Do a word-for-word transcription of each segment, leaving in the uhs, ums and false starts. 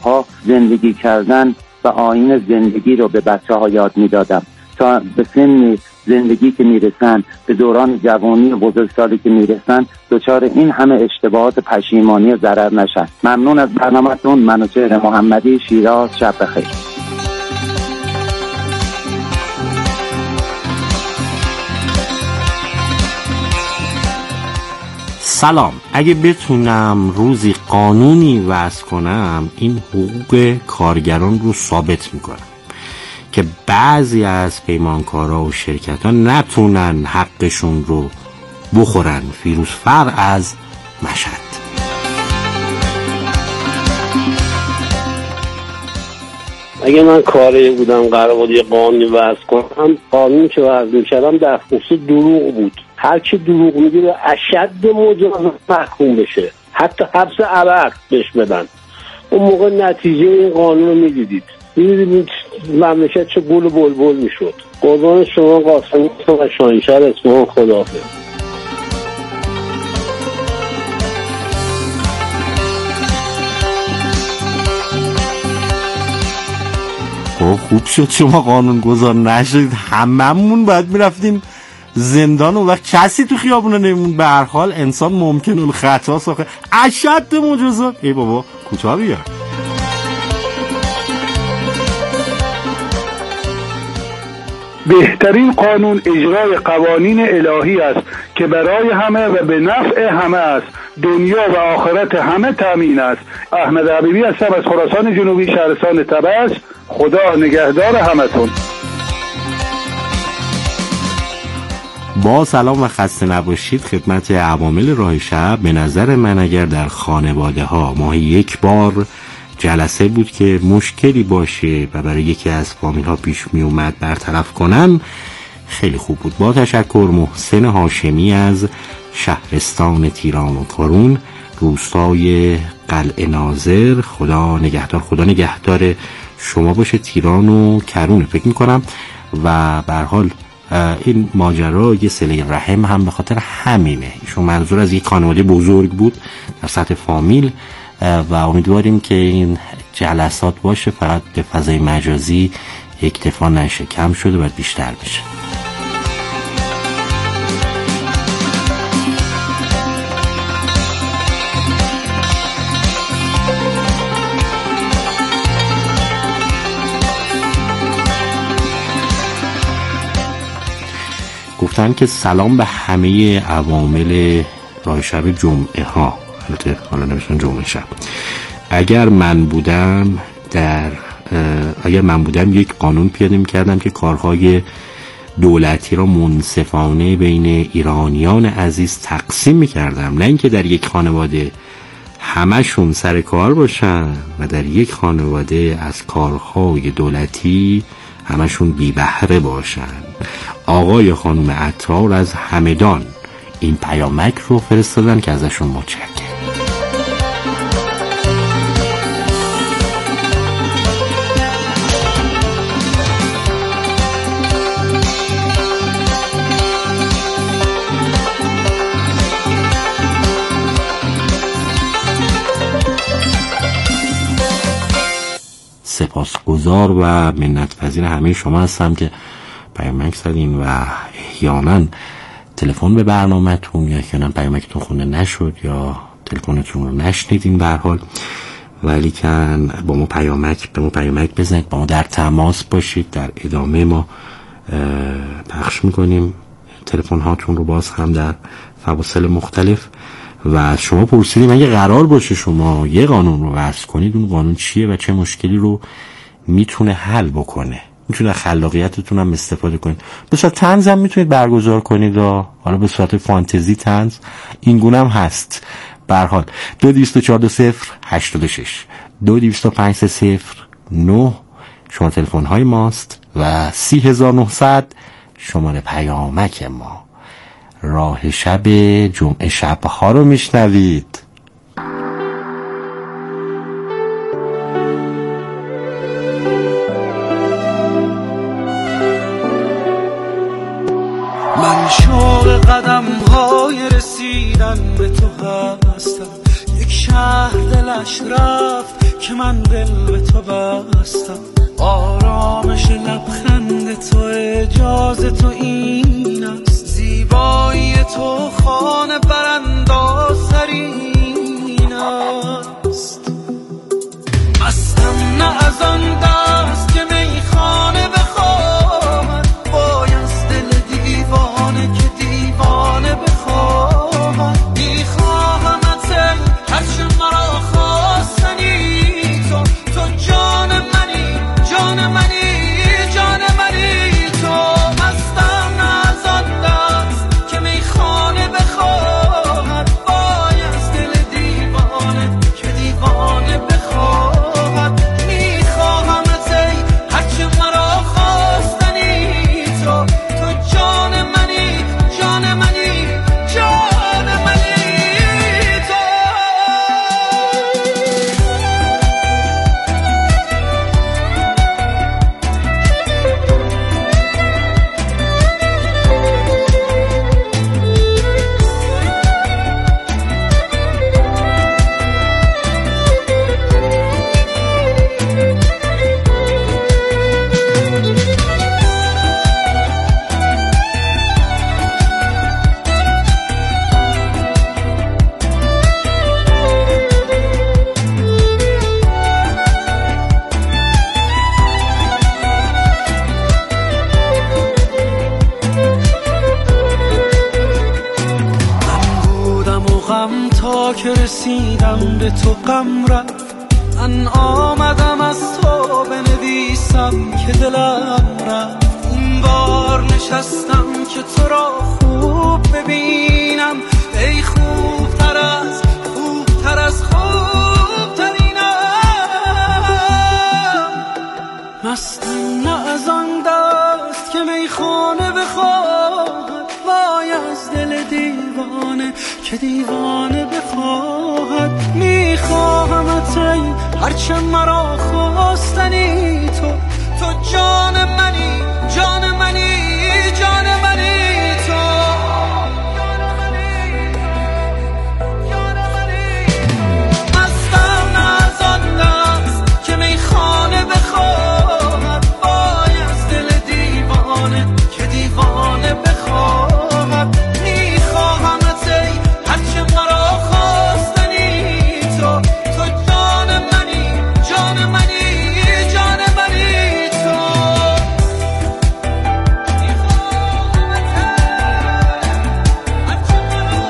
سالها زندگی کردن و آیین زندگی رو به بچه ها یاد میدادم تا به سن زندگی که میرسن، به دوران جوانی و بزرگسالی که میرسن، دچار این همه اشتباهات پشیمانی و ضرر نشن. ممنون از برنامه‌تون. منوچهر محمدی، شیراز. شب بخیر. سلام. اگه بتونم روزی قانونی وضع کنم، این حقوق کارگران رو ثابت میکنم که بعضی از پیمانکارا و شرکت ها نتونن حقشون رو بخورن. فیروزفر از مشهد. اگه من کاری بودم قرار بود یه قانونی وضع کنم، قانون که وضع میکردم در خصوص دروغ بود. هر کی دروغ میگه به اشد مجازات محکوم بشه، حتی حبس ابد بهش بدن. اون موقع نتیجه این قانون رو میدیدید، میدیدید مملکت چه گل و بلبل میشد. قربان شما قاسم و شاهینشهر اصفهان. خداحافظ. خوب شد شما قانون گذار نشدید، هممون باید میرفتیم زندان و وقت کسی تو خیابونه نمون. به هر حال انسان ممکن الخطا ساخه. اشد مجازات. ای بابا کوتاه بیا. بهترین قانون اجرای قوانین الهی است که برای همه و به نفع همه است. دنیا و آخرت همه تامین است. احمد حبیبی هستم از خراسان جنوبی، شهرستان طبس. خدا نگهدار همتون. با سلام و خسته نباشید خدمت عوامل راه شب. به نظر من اگر در خانواده ها ماهی یک بار جلسه بود که مشکلی باشه و برای یکی از فامیل ها پیش می اومد برطرف کنن، خیلی خوب بود. با تشکر. محسن هاشمی از شهرستان تیران و کرون، روستای قلعه ناظر. خدا نگهدار. خدا نگهدار شما باشه. تیران و کرون فکر میکنم. و به هر حال این ماجرا یه صله رحم هم به خاطر همینه. ایشون منظور از یک خانواده بزرگ بود در سطح فامیل و امیدواریم که این جلسات باشه فقط به فضای مجازی اکتفا نشه، کم شده و بیشتر بشه. گفتن که سلام به همه عوامل راه شب جمعه ها. البته حالا نمیشون جمعه شب. اگر من بودم در اگر من بودم یک قانون پیاده می‌کردم که کارهای دولتی را منصفانه بین ایرانیان عزیز تقسیم می‌کردم، نه اینکه در یک خانواده همشون سر کار باشن و در یک خانواده از کارهای دولتی همشون بی بهره باشن. آقای خانم عطار از همدان این پیامک رو فرستادن که ازشون متشکرم. سپاسگزار و منت‌پذیر همه شما هستم که پیامک زدین و احیانا تلفن به برنامه‌تون یا احیانا پیامکتون خونده نشد یا تلفنتون رو نشنیدین. به هر حال ولی کن با ما پیامک به ما پیامک بزنید، با ما در تماس باشید. در ادامه ما پخش میکنیم تلفن هاتون رو باز هم در فواصل مختلف. و شما پرسیدیم اگه قرار باشه شما یه قانون رو وضع کنید، اون قانون چیه و چه مشکلی رو میتونه حل بکنه. میتونه خلاقیتتون هم استفاده کنید. به صورت طنز هم میتونید برگزار کنید و حالا به صورت فانتزی طنز این گونه هم هست. به هر حال دو دویست و چهار دو صفر هشتاد و شش دو دویست و پنج صفر نه شما تلفن های ماست و سی هزار و نهصد شماره پیامک ما. راه شب جمعه شبها رو میشنوید. من شوق قدم های رسیدن به تو هستم، یک شهر دلش رفت که من دل به تو بستم، آرامش لبخند تو اجازه تو این است، زیبایی تو خانه برانداز ترین است. مستم نه از آن دست که میخانه بخواهد، بایست دل دیوانه که دیوانه بخواهد. میخواهمت ای هرچه مرا خواستنی تو، تو جان منی جان منی جان منی تو. مستم نه از آن دست که میخانه بخواهد، بایست دل دیوانه که دیوانه بخواهد. میخواهمت ای هرچه مرا خواستنی تو، تو جان منی جان منی جان منی تو. غم تا که رسیدم به تو غم رفت، من آمدم از تو بنویسم که دلم رفت. این بار نشستم که تو را خوب ببینم، ای خوبتر از خوبتر از خوبترینم. مستم نه از آن دست که میخانه بخواهد، وای از دل دیوانه که دیوانه بخواهد. میخواهمت ای هرچه مرا خواستنی تو، تو جان منی جان منی جان منی تو. مستم نه از آن دست که میخانه بخواهد، وای از دل دیوانه که دیوانه بخواهد. میخواهمت ای هرچه مرا خواستنی تو، تو جان منی جان منی جان منی تو. میخواهمت ای هرچه مرا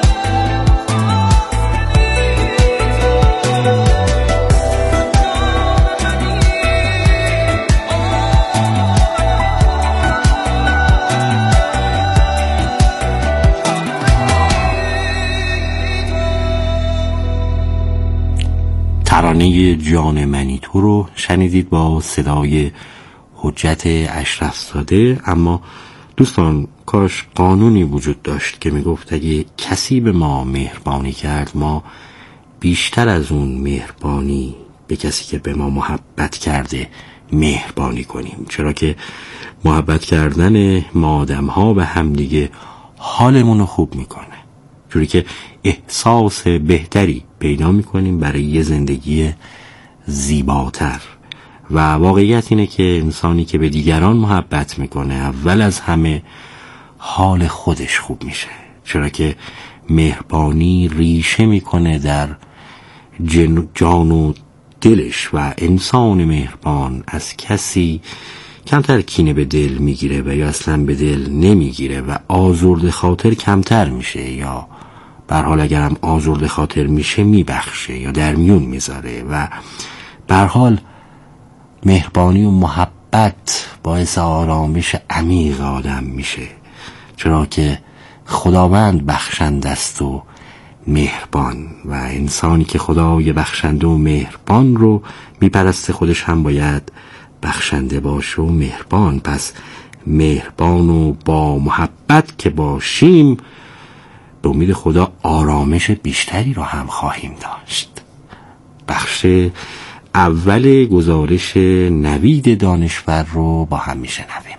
ترانه جان منی تو رو شنیدید با صدای حجت اشرف‌زاده. اما دوستان، کاش قانونی وجود داشت که میگفت اگه کسی به ما مهربانی کرد، ما بیشتر از اون مهربانی به کسی که به ما محبت کرده مهربانی کنیم. چرا که محبت کردن ما آدم ها به همدیگه حالمون رو خوب میکنه، جوری که احساس بهتری پیدا میکنیم برای یه زندگی زیباتر. و واقعیت اینه که انسانی که به دیگران محبت میکنه اول از همه حال خودش خوب میشه، چرا که مهربانی ریشه میکنه در جان و دلش و انسان مهربان از کسی کمتر کینه به دل میگیره و یا اصلا به دل نمیگیره و آزرده خاطر کمتر میشه، یا به هر حال اگرم آزرده خاطر میشه میبخشه یا در میون میذاره. و به هر حال مهربانی و محبت باعث آرامش عمیق آدم میشه، چرا که خداوند بخشنده است و مهربان، و انسانی که خدای بخشنده و مهربان رو میپرسته خودش هم باید بخشنده باشه و مهربان. پس مهربان و با محبت که باشیم، به امید خدا آرامش بیشتری رو هم خواهیم داشت. بخش اول گزارش نوید دانشور رو با هم میشنویم.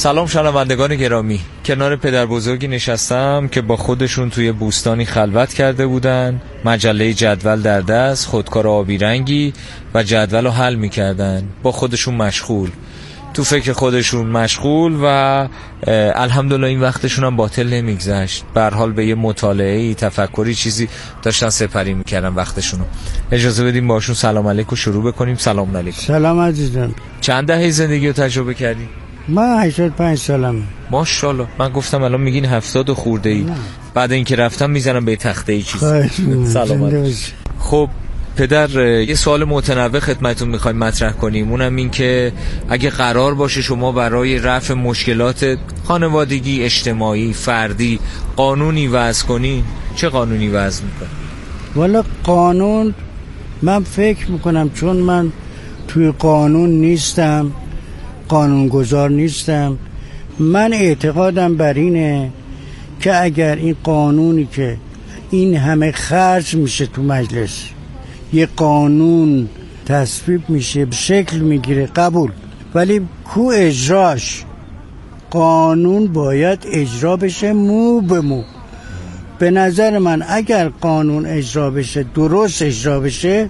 سلام شنوندگان گرامی، کنار پدر بزرگی نشستم که با خودشون توی بوستانی خلوت کرده بودن، مجله جدول در دست، خودکار آبی رنگی و جدول رو حل میکردن، با خودشون مشغول، تو فکر خودشون مشغول و الحمدلله این وقتشون هم باطل نمیگذشت. به هر حال به یه مطالعه‌ای، تفکری، چیزی داشتن سپری میکردن وقتشونو. اجازه بدیم باشون سلام علیکم شروع بکنیم. سلام علیکم. سلام عزیزم. چند دهه زندگی رو تجربه کردی؟ من هشتاد و پنج سالمه. ماشاءالله. من گفتم الان میگین هفتاد و خورده ای. بعد اینکه رفتم میزنم به تخته ای چیزی. سلام علیکم. خب پدر، یه سوال متنوع خدمتتون میخوایم مطرح کنیم، اونم این که اگه قرار باشه شما برای رفع مشکلات خانوادگی، اجتماعی، فردی قانونی وضع کنین، چه قانونی وضع میکنین؟ والا قانون من فکر میکنم چون من توی قانون نیستم، قانونگذار نیستم، من اعتقادم بر اینه که اگر این قانونی که این همه خرج میشه تو مجلس، یه قانون تصویب میشه، شکل میگیره، قبول، ولی کو اجراش؟ قانون باید اجرا بشه مو به مو. به نظر من اگر قانون اجرا بشه، درست اجرا بشه،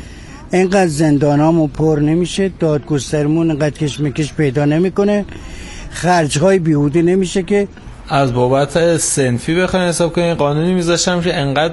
اینقدر زندانامون پر نمیشه، دادگستریمون اینقدر کشمکش پیدا نمیکنه، خرجهای بیهوده نمیشه. که از بابت صنفی بخواین حساب کنین، قانونی میذاشتم که انقدر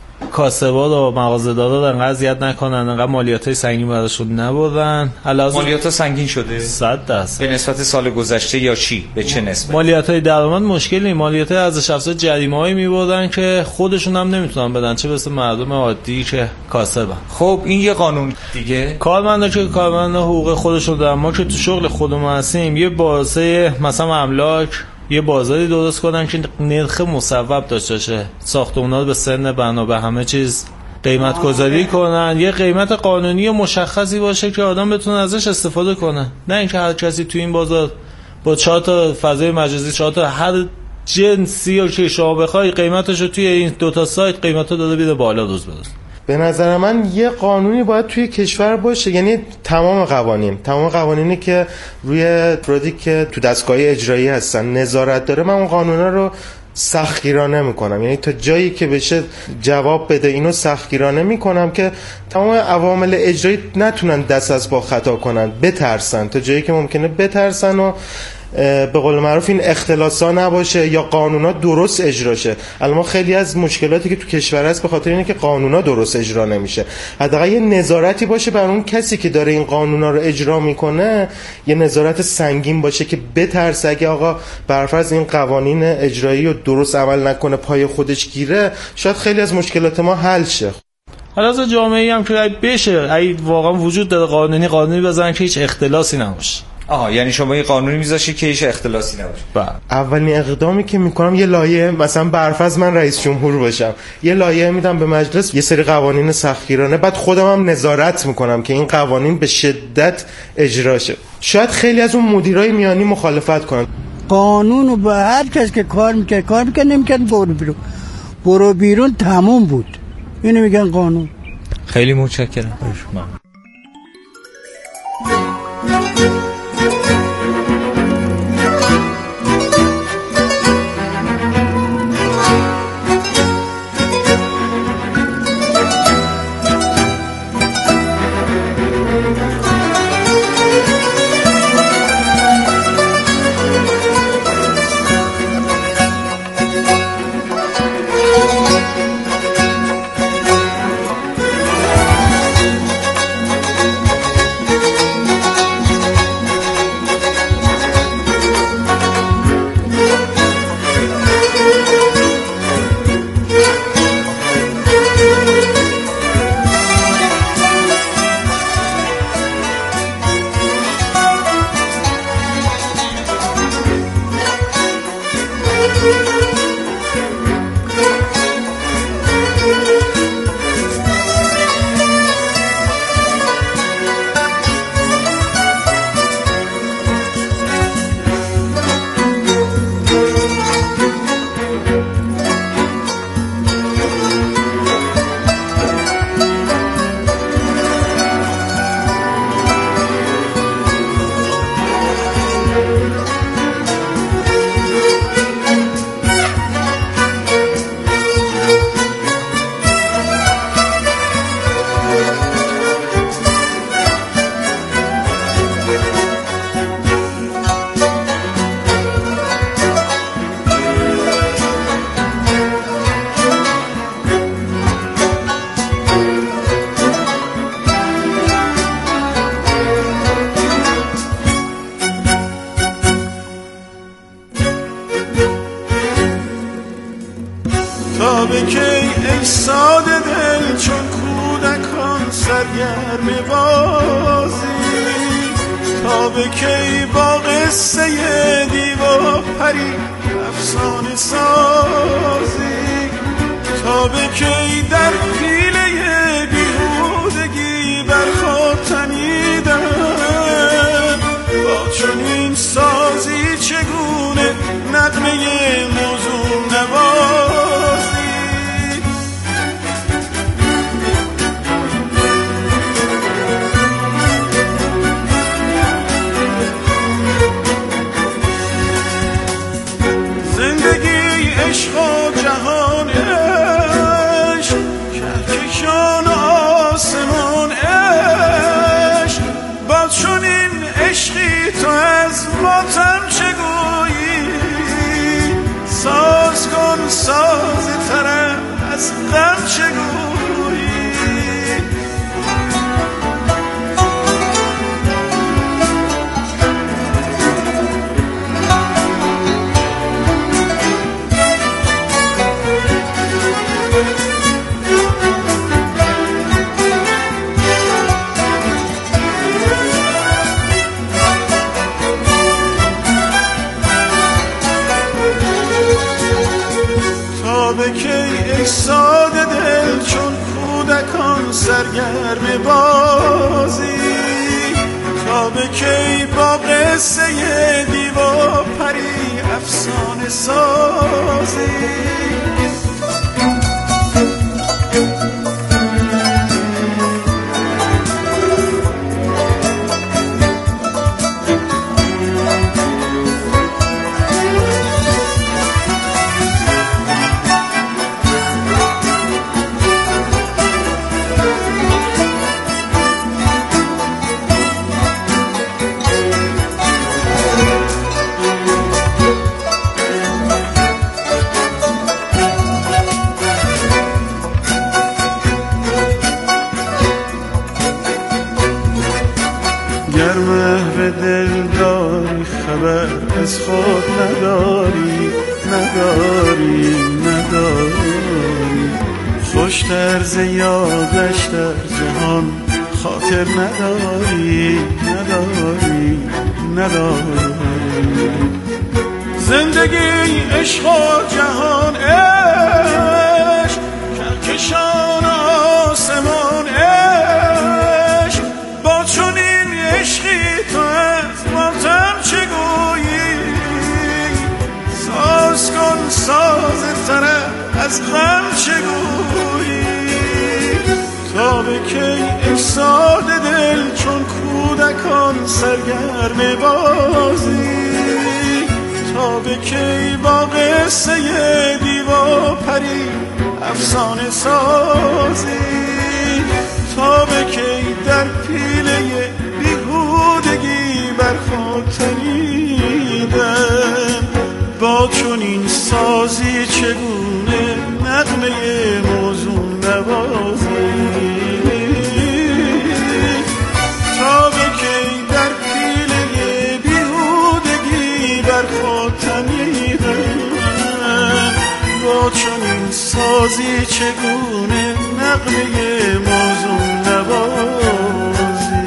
کاسبات و مغازه‌دارا انقدر زیاد نکنن، انقدر مالیاتای سنگین براشون نبردن. مالیات سنگین شده صد درصد به نسبت سال گذشته یا چی؟ به چه نسبت؟ مالیاتای درآمد مشکلی نیست، مالیاتای ارزش افزوده جریمه‌ای میبردن که خودشون هم نمیتونن بدن، چه برسه مردم عادی که کاسبن. خب این یه قانون دیگه. کارمندا که کارمندا حقوق خودشون دارن، ما که تو شغل خودمون هستیم، یه بازه مثلا املاک یه بازاری درست کنن که نرخ مصوب داشته باشه، ساختمونا رو به سن بنا به همه چیز قیمت گذاری کنن، یه قیمت قانونی مشخصی باشه که آدم بتونه ازش استفاده کنه، نه اینکه هر کسی تو این بازار با چهار تا فضای مجازی، چهار تا هر جنسی رو که شما بخوای قیمتش رو توی این دو تا سایت قیمتو داده بیده بالا روز به روز. به نظر من یه قانونی باید توی کشور باشه، یعنی تمام قوانین تمام قوانینی که روی افرادی که تو دستگاه اجرایی هستن نظارت داره، من اون قانونا رو سختگیرانه میکنم، یعنی تا جایی که بشه جواب بده اینو سختگیرانه میکنم که تمام عوامل اجرایی نتونن دست از پا خطا کنن، بترسن، تا جایی که ممکنه بترسن و به قول معروف این اختلاسا نباشه یا قانونا درست اجرا شه. الان خیلی از مشکلاتی که تو کشور هست به خاطر اینه که قانونا درست اجرا نمیشه. حداقل یه نظارتی باشه بر اون کسی که داره این قانونا رو اجرا میکنه، یه نظارت سنگین باشه که بترسه اگه آقا برفرض این قوانین اجرایی رو درست عمل نکنه، پای خودش گیره، شاید خیلی از مشکلات ما حل شه. حالا از جامعه‌ای هم که بشه، اگه واقعا وجود داره قانونی قانونی بزنن که هیچ اختلاسی نباشه. آها، یعنی شما یه قانونی میذاشی که هیچ اختلاسی نباشه. بله. اولین اقدامی که میکنم یه لایحه، مثلا برفرض من رئیس جمهور باشم، یه لایحه میدم به مجلس، یه سری قوانین سختگیرانه، بعد خودم هم نظارت میکنم که این قوانین به شدت اجرا شه. شاید خیلی از اون مدیرای میانی مخالفت کنن. قانون رو به هر کس که کار میکرد کار میکرد نمیکرد برو بیرون، برو بیرون تموم بود. اینو میگن قانون. خیلی متشکرم. تا به کی ای ساده دل چون کودکان سرگرم بازی، تا به کی با قصه دیو پری افسانه سازی، تا به کی در پیله بیهودگی بر خود تنیدن، با چنین سازی چگونه نغمه موزون نوازی. زندگی عشق و جهان عشق، کهکشان آسمان عشق، با چنین عشقی تو از ماتم چگویی، ساز کن ساز ترم از غم چگویی. ساده دل چون کودکان سرگرم بازی، تا به کی با قصه دیو و پری افسانه سازی. از خود نداری نداری نداری، خوش طرز یادش در جهان خاطر نداری نداری نداری. زندگی عشق و جهان عشق، کهکشان آسمان عشق، با چنین عشقی تو از ماتم چگویی، ساز کن ساز ترم از غم چگویی. تا به کی ای ساده دل چون کودکان سرگرم بازی، تا به کی با قصه دیو و پری افسانه سازی، تا به کی در پیله بیهودگی بر خود تنیدن، با چنین سازی چگونه نغمه موزون نوازی. تا به کی در پیله بیهودگی بر خود تنیدن، با چنین سازی چگونه نغمه موزون نوازی.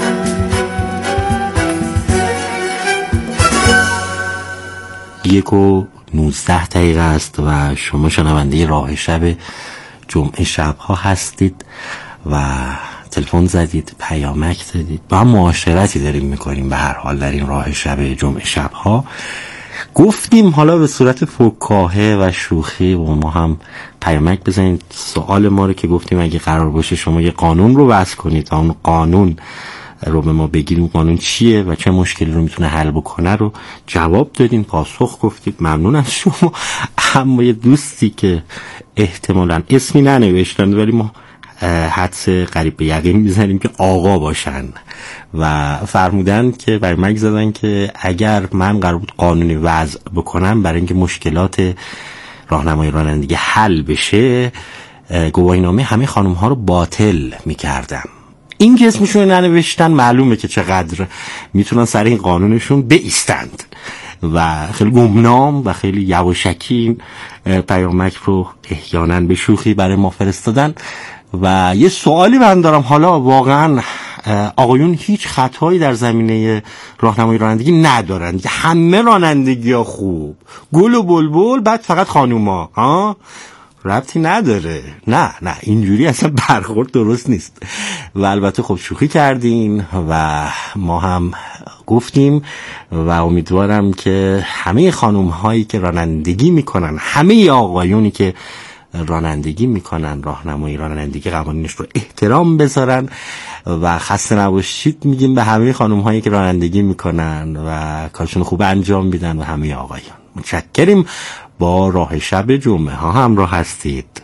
یک و نوزده دقیقه است و شما شنونده راه شب جمعه شبها هستید و تلفن زدید، پیامک زدید، با هم معاشرتی داریم میکنیم به هر حال در این راه شب جمعه شبها. گفتیم حالا به صورت فکاهه و شوخی و ما هم پیامک بزنید سوال ما رو که گفتیم اگه قرار باشه شما یه قانون رو وضع کنید و اون قانون رو به ما بگید اون قانون چیه و چه مشکلی رو میتونه حل بکنه رو جواب دادین، پاسخ گفتید، ممنون از شما. اما یه دوستی که احتمالاً اسمی ننوشتن ولی ما حدس قریب به یقین میزنیم که آقا باشن و فرمودن که برای من زدن که اگر من قرار بود قانونی وضع بکنم برای اینکه مشکلات راهنمای رانندگی حل بشه گواهینامه همه خانم ها رو باطل میکردم. این که اسمشون رو ننوشتن معلومه که چقدر میتونن سر این قانونشون بایستند. و خیلی گمنام و خیلی یواشکی پیامک رو احیانا به شوخی برای ما فرستادن. و یه سوالی من دارم، حالا واقعا آقایون هیچ خطایی در زمینه راهنمایی رانندگی ندارن؟ همه رانندگی ها خوب، گل و بلبل، بعد فقط خانوما ها؟ ربطی نداره. نه نه اینجوری اصلا برخورد درست نیست. و البته خب شوخی کردین و ما هم گفتیم و امیدوارم که همه خانوم هایی که رانندگی میکنن، همه آقایونی که رانندگی میکنن، راهنمایی رانندگی قوانینش رو احترام بذارن. و خسته نباشید میگیم به همه خانوم هایی که رانندگی میکنن و کارشون خوب انجام میدن و همه آقایان. متشکریم. با راه شب جمعه ها همراه هستید.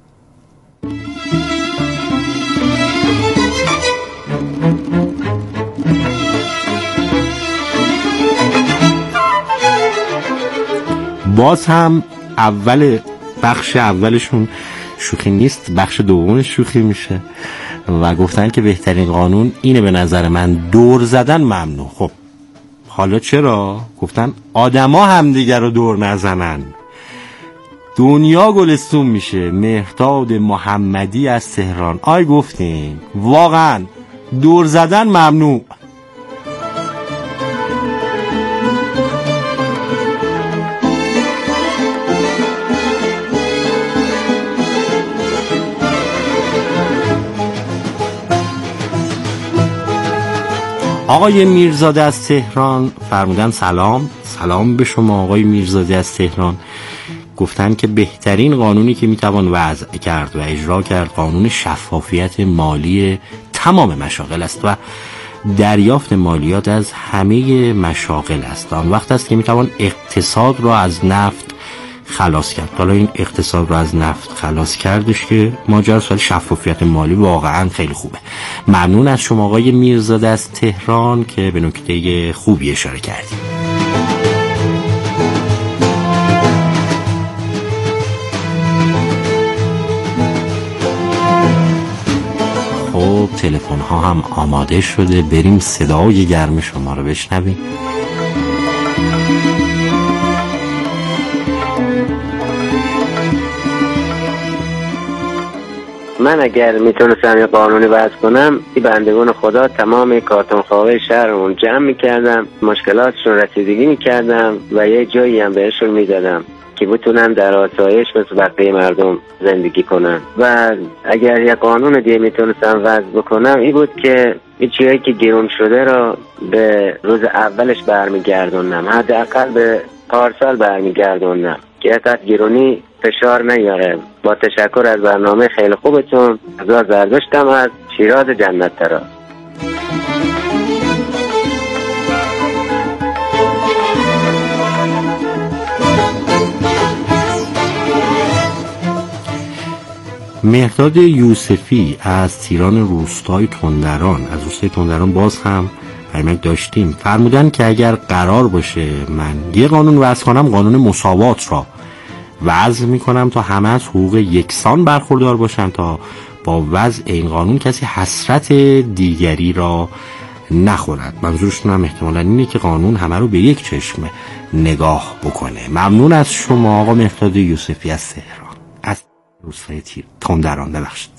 باز هم اول بخش اولشون شوخی نیست، بخش دومش شوخی میشه و گفتن که بهترین قانون اینه به نظر من، دور زدن ممنوع. خب حالا چرا؟ گفتن آدما همدیگر رو دور نزنن، دنیا گلستون میشه. مهرداد محمدی از تهران. آی گفتیم واقعا دور زدن ممنوع. آقای میرزاده از تهران فرمودن سلام. سلام به شما آقای میرزاده از تهران. گفتن که بهترین قانونی که میتوان وضع کرد و اجرا کرد قانون شفافیت مالی تمام مشاغل است و دریافت مالیات از همه مشاغل است. آن وقت است که میتوان اقتصاد را از نفت خلاص کرد. حالا این اقتصاد رو از نفت خلاص کردش که ماجرا سال شفافیت مالی واقعا خیلی خوبه. ممنون از شما آقای میرزاده از تهران که به نکته خوبی اشاره کردید. خب تلفن ها هم آماده شده، بریم صدای گرم شما رو بشنویم. من اگر میتونستم یه قانونی وضع کنم، این بندگان خدا تمام کارتون خواه شهرمون جمع میکردم، مشکلاتشون رسیدگی میکردم و یه جایی هم بهشون میدادم که بتونن در آسایش مثل بقیه مردم زندگی کنن. و اگر یه قانون دیگه میتونستم وضع بکنم این بود که این چیزایی که گرون شده را به روز اولش برمیگردونم، حداقل به پارسال برمیگردونم که حتی گرونی فشار نیاره. با تشکر از برنامه خیلی خوبتون. از زردشتم از شیراز جنت تراز. مهرداد یوسفی از تیران روستای تندران، از روستای تندران باز هم پیامک داشتیم. فرمودن که اگر قرار باشه من یه قانون وضع کنم، قانون مساوات را وضع میکنم تا همه از حقوق یکسان برخوردار باشن، تا با وضع این قانون کسی حسرت دیگری را نخورد. منظورشون هم احتمالاً اینه که قانون همه رو به یک چشم نگاه بکنه. ممنون از شما آقا مهرداد یوسفی از تهران، از روستای تندران. ببخشید.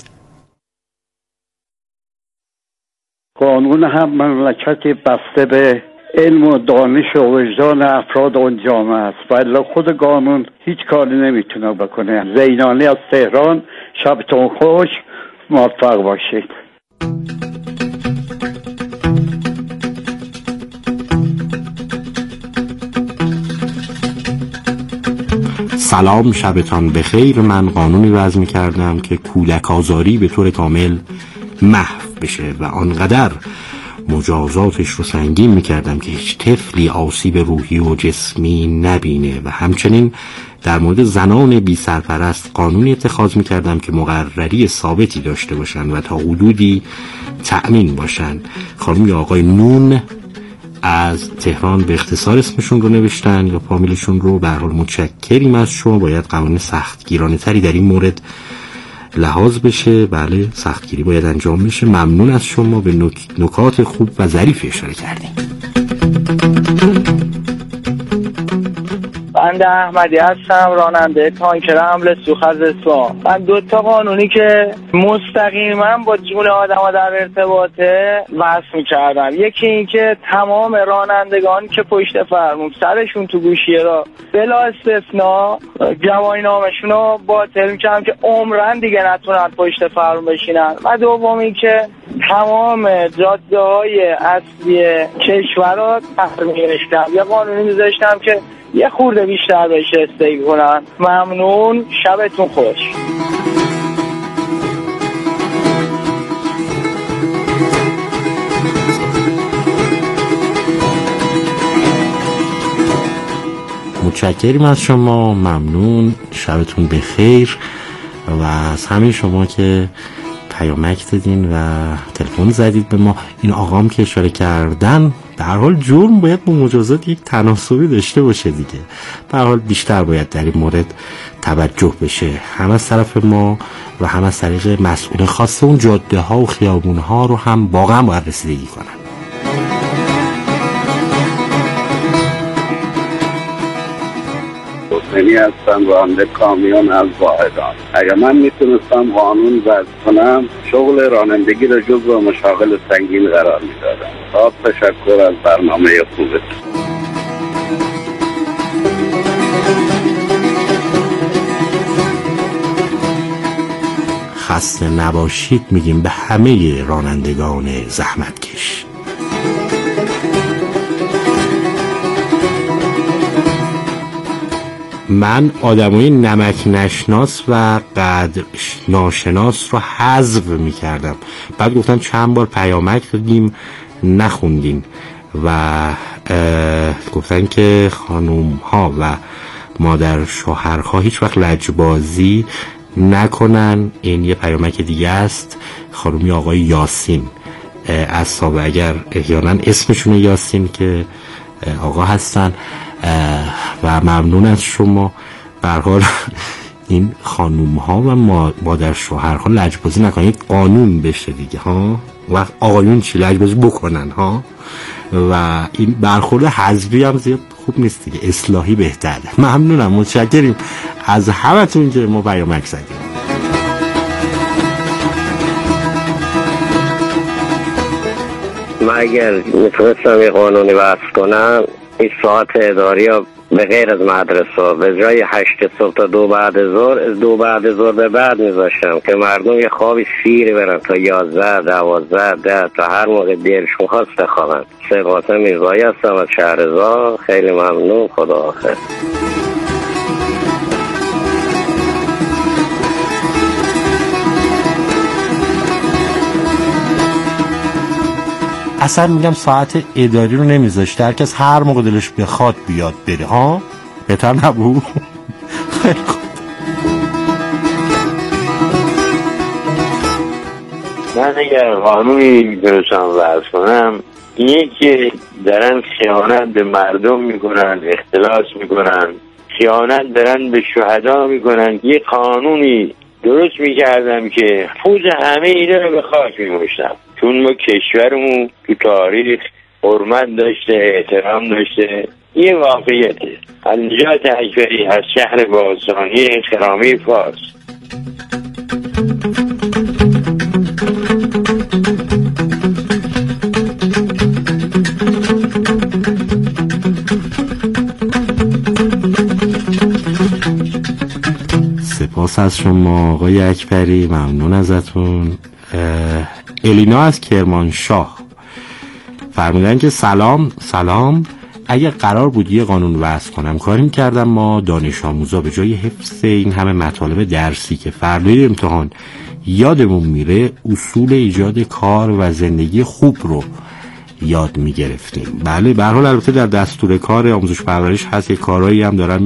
قانون هم مملکتی بسته به علم و دانش و وجدان افراد اون جامعه است، ولی خود قانون هیچ کاری نمیتونه بکنه. زینانی از تهران، شبتون خوش، موفق باشید. سلام، شبتان بخیر. من قانونی وضع می کردم که کودک آزاری به طور کامل محو بشه و آنقدر مجازاتش رو سنگین می کردم که هیچ طفلی آسیب روحی و جسمی نبینه و همچنین در مورد زنان بی سرپرست قانونی اتخاذ می کردم که مقرری ثابتی داشته باشن و تا حدودی تأمین باشن. خانم یا آقای نون از تهران به اختصار اسمشون رو نوشتن یا فامیلشون رو. به هر حال متشکریم از شما. باید قوانین سختگیرانه تری در این مورد لحاظ بشه. بله، سختگیری باید انجام بشه. ممنون از شما، به نک... نکات خوب و ظریفی اشاره کردیم. بنده احمدی هستم، راننده تانکر حمل سوخت از اصفهان. من دو تا قانونی که مستقیما با جون آدم‌ها در ارتباطه وضع می‌کردم. یکی این که تمام رانندگان که پشت فرمون سرشون تو گوشیه را بلا استثناء گواهی نامشون رو باطل می‌کردم که عمرن دیگه نتونن پشت فرمون بشینن. و دوم این که تمام جاده‌های اصلی کشور را ترمیم کردم. یه قانونی می‌ذاشتم که یه خورده بیشتر بهش استیک کنن. ممنون، شبتون خوش. متشکریم از شما، ممنون، شبتون بخیر. و از همه شما که پیامک دادین و تلفن زدید به ما. این آقام که اشاره کردن به هر حال جرم باید با مجازات یک تناسبی داشته باشه دیگه. به هر حال بیشتر باید در این مورد توجه بشه، هم از طرف ما و هم از طریق مسئول خاص اون جاده ها و خیابون ها رو هم واقعا باید رسیدگی کنن. حسینی هستم، راننده کامیون از واحدان. اگر من میتونستم قانون وضع کنم شغل رانندگی را جزو مشاغل سنگین قرار میدادم. با تشکر از برنامه خوبت. خسته نباشید میگیم به همه رانندگان زحمتکش. من آدمای نمک نشناس و قدر ناشناس رو حذف میکردم. بعد گفتن چند بار پیامک دادیم نخوندین و گفتن که خانوم ها و مادر شوهرها هیچ وقت لجبازی نکنن. این یه پیامک دیگه است، خانومی آقای یاسین از سابه، اگر احیانا اسمشون یاسین که آقا هستن. و ممنون از شما. به هر حال این خانوم ها و مادر شوهرها لجبازی نکنید، قانون بشه دیگه ها. و آقایون چی لجبازی بکنن ها. و این برخورد حزبی هم زیاد خوب نیست دیگه، اصلاحی بهتره. ممنونم، متشکریم از همتون که ما پیامک زدیم. من اگر میتونستم یه قانونی وضع کنم، این ساعت اداری ها به غیر از مدرسه به جای هشت صبح تا دو بعد ظهر از دو بعد ظهر به بعد میذاشتم که مردم یه خوابی سیری برن تا یازده دوازده ده تا هر موقع دیرشون خواست بخوابن. سید قاسم میرزایی هستم از شهرزا. خیلی ممنون، خدا آخر. اصلا میگم ساعت اداری رو نمیذاشته، هر کس هر موقع دلش بخواد بیاد بره ها. بهتر نبود؟ خیلی خوب. من اگر قانونی میتونستم وضع کنم، اینه که دارن خیانت به مردم میکنن، اختلاس میکنن، خیانت دارن به شهدا میکنن. یه قانونی درست میکردم که پوز همه اینا رو به خاک میموشتم، چون ما کشورمون تو تاریخ حرمت داشته، احترام داشته. یه واقعیته. نجات اکبری از شهر باستانی خرامی فارس. سپاس از شما آقای اکبری، ممنون ازتون. الینا از کرمانشاه فرمودن که سلام سلام اگه قرار بود یه قانون وضع کنم کاری میکردم ما دانش آموزا به جای حفظ این همه مطالب درسی که فردای امتحان یادمون میره اصول ایجاد کار و زندگی خوب رو یاد میگرفتیم. بله به هر حال البته در دستور کار آموزش پرورش هست، یه کارهایی هم دارن